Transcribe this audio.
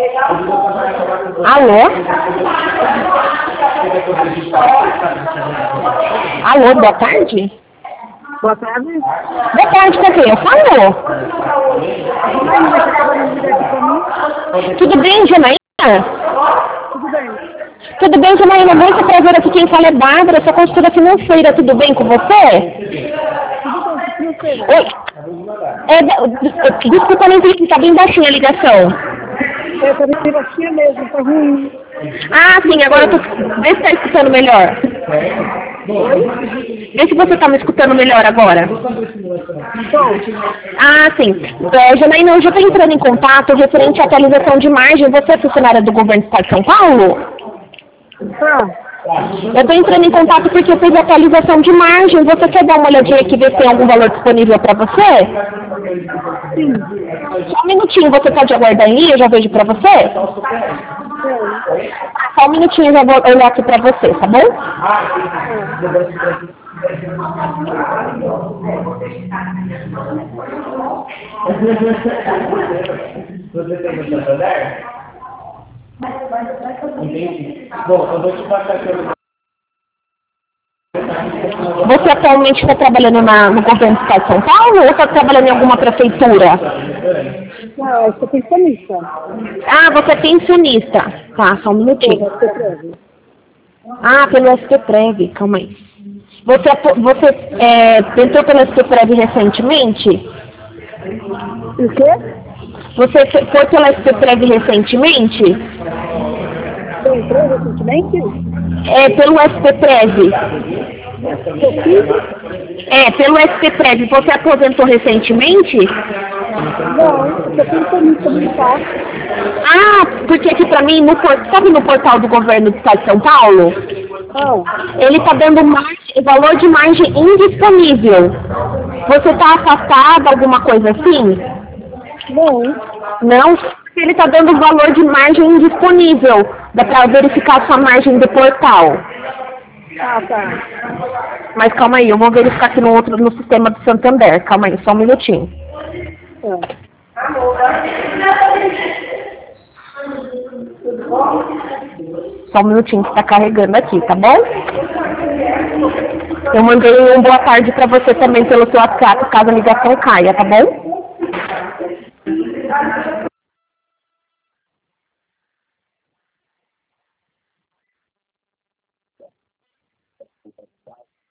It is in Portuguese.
Alô? Alô, boa tarde? Boa tarde. Boa tarde, com quem eu falo? Tudo bem, Janaína? Tudo bem. Tudo bem, Janaína? Muito prazer aqui, quem fala é Bárbara, sou consultora financeira, tudo bem com você? Oi? Desculpa, não entendi, tá bem baixinha a ligação. Eu também bem baixinha mesmo, tá ruim. Ah, sim, agora eu tô... Vê se tá escutando melhor. Vê se você tá me escutando melhor agora. Ah, sim. Janaína, eu já tô entrando em contato referente à atualização de margem. Você é funcionária do governo do estado de São Paulo? Eu tô entrando em contato porque eu fiz a atualização de margem. Você quer dar uma olhadinha aqui, ver se tem algum valor disponível para você? Sim. Só um minutinho, você pode aguardar em linha? Eu já vejo para você? Só um minutinho, eu já vou olhar aqui para você, tá bom? Você tem no Santander? Entendi. Bom, eu vou te passar aqui. Você atualmente está trabalhando no governo do estado de São Paulo ou está trabalhando em alguma prefeitura? Não, eu sou pensionista. Ah, você é pensionista. Tá, só um minutinho. Ah, pelo SPPrev, calma aí. Você entrou pelo SPPrev recentemente? O quê? Você foi pelo SPPrev recentemente? Eu entrei recentemente? É, pelo SPPrev. Pelo SPPrev. Você aposentou recentemente? Não, eu sou pensionista militar. Ah, porque aqui pra mim, sabe no portal do governo do estado de São Paulo? Ele está dando valor de margem indisponível. Você está afastado, alguma coisa assim? Não. Não? Ele está dando valor de margem indisponível. Dá para verificar sua margem do portal. Ah, tá. Mas calma aí, eu vou verificar aqui no sistema do Santander. Calma aí, só um minutinho. Só um minutinho que está carregando aqui, tá bom? Eu mandei um boa tarde para você também pelo seu WhatsApp, caso a ligação caia, tá bom?